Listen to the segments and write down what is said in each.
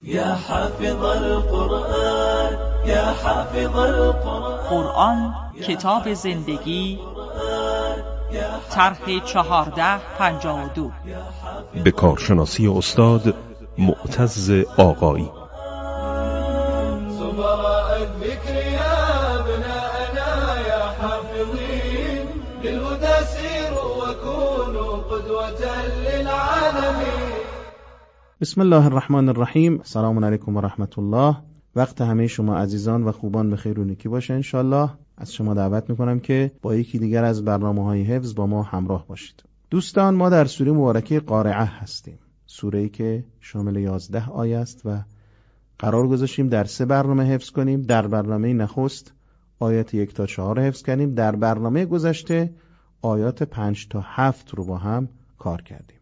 یا حافظ القرآن، یا حافظ القرآن. قرآن کتاب زندگی، طرح 1452 به کارشناسی استاد معتز آقایی. سمراء الذكر يا ابناءنا يا حافظين، للهدى سيروا وكونوا قدوة للعالمين. بسم الله الرحمن الرحیم. سلام علیکم و رحمت الله. وقت همه شما عزیزان و خوبان به خیر و نیکی باشه انشالله. از شما دعوت میکنم که با یکی دیگر از برنامه‌های حفظ با ما همراه باشید. دوستان، ما در سوره مبارکه قارعه هستیم، سوره‌ای که شامل 11 آیه است و قرار گذاشتیم در 3 برنامه حفظ کنیم. در برنامه نخست آیات 1 تا 4 حفظ کنیم. در برنامه گذشته آیات 5 تا 7 رو با هم کار کردیم.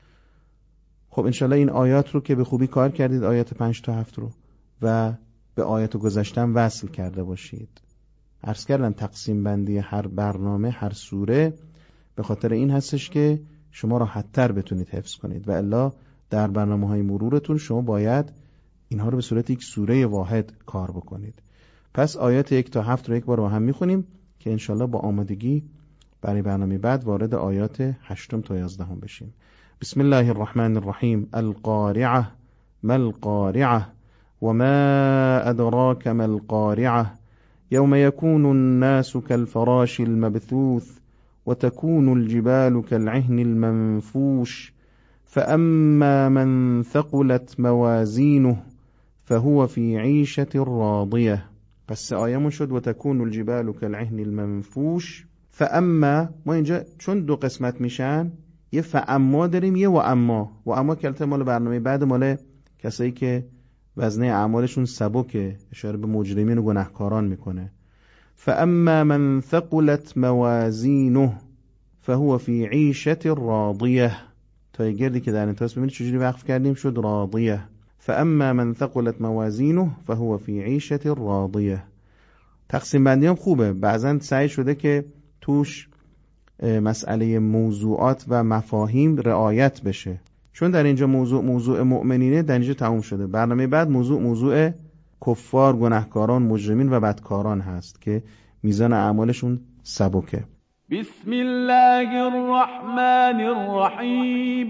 خب انشالله این آیات رو که به خوبی کار کردید، آیات 5 تا 7 رو، و به آیات گذشته وصل کرده باشید. عرض کردم تقسیم بندی هر برنامه، هر سوره به خاطر این هستش که شما راحت‌تر بتونید حفظ کنید و الا در برنامه‌های مرورتون شما باید اینها رو به صورت یک سوره واحد کار بکنید. پس آیات 1 تا 7 رو یک بار با هم می‌خونیم که انشالله با آمادگی برای برنامه بعد وارد آیات 8 تا 11 بشیم. بسم الله الرحمن الرحیم. القارعه ما القارعه وما ادراك ما القارعه يوم يكون الناس كالفراش المبثوث وتكون الجبال كالعهن المنفوش فأما من ثقلت موازينه فهو في عيشة راضية. پس آیه‌مون شد وتكون الجبال كالعهن المنفوش. فاما، ما اینجا چون دو قسمت میشن، یه فاما داریم یه و اما کلمه مال برنامه بعد مال کسایی که وزنه اعمالشون سبکه، اشاره به مجرمین و گناهکاران میکنه. فاما من ثقلت موازینه فهو فی عیشة راضیه. تا گردی که در انتهاش ببینید چجوری وقف کردیم، شد راضیه. فاما من ثقلت موازینه فهو فی عیشة راضیه. تقسیم بندی هم خوبه، بعضا سعی شده که توش مسئله موضوعات و مفاهیم رعایت بشه، چون در اینجا موضوع مؤمنینه در اینجا تموم شده. برنامه بعد موضوع کفار، گناهکاران، مجرمین و بدکاران هست که میزان اعمالشون سبکه. بسم الله الرحمن الرحیم.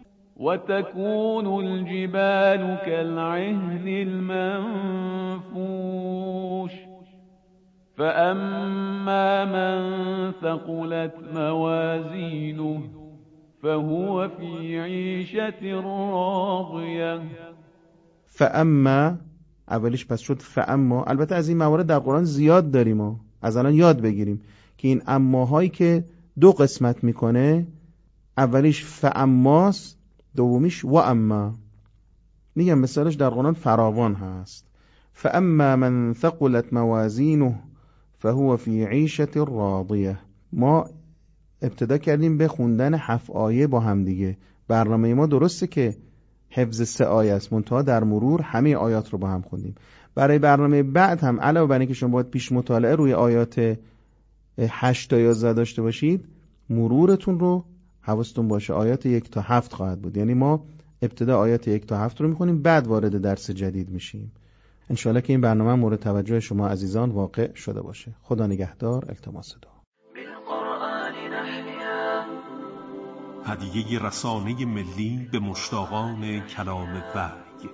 وتكون الجبال كالعهن المنفوش فأما من ثقلت موازينه فهو في عيشة راضية. فاما اولیش پس شد فاما. البته از این موارد در قرآن زیاد داریم و از الان یاد بگیریم که این اماهایی که دو قسمت میکنه، اولیش فاماست، دومیش و اما. میگم مثالش در قرآن فراوان هست. فاما من ثقلت موازینه فهو فی عیشة راضیه. ما ابتدا کردیم به خوندن 7 آیه با هم دیگه. برنامه ما درسته که حفظ 3 آیه است، منتها در مرور همه آیات رو با هم خوندیم. برای برنامه بعد هم علاوه بر اینکه شما باید پیش مطالعه روی آیات 8 تا 11 داشته باشید، مرورتون رو حواستون باشه آیات 1 تا 7 خواهد بود. یعنی ما ابتدا آیات 1 تا 7 رو میخونیم، بعد وارد درس جدید میشیم. انشالله که این برنامه مورد توجه شما عزیزان واقع شده باشه. خدا نگهدار. التماس دعا. هدیه رسانه ملی به مشتاقان کلام وحی.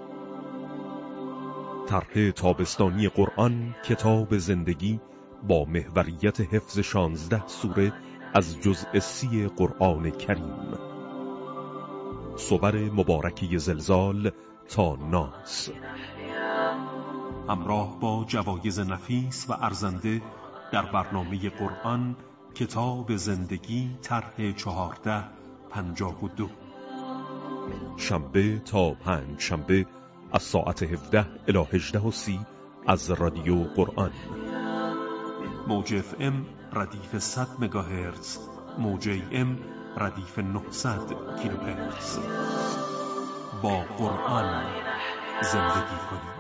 طرح تابستانی قرآن کتاب زندگی با محوریت حفظ 16 سوره از جزء 30 قرآن کریم. صور مبارکه زلزال تا ناس، همراه با جوایز نفیس و ارزنده در برنامه قرآن کتاب زندگی طرح 1452. شنبه تا پنجشنبه از ساعت 17 الی 18:30 از رادیو قرآن. موج FM ردیف 100 مگاهرتز، موج AM ردیف 900 کیلوهرتز. با قرآن زندگی کنید.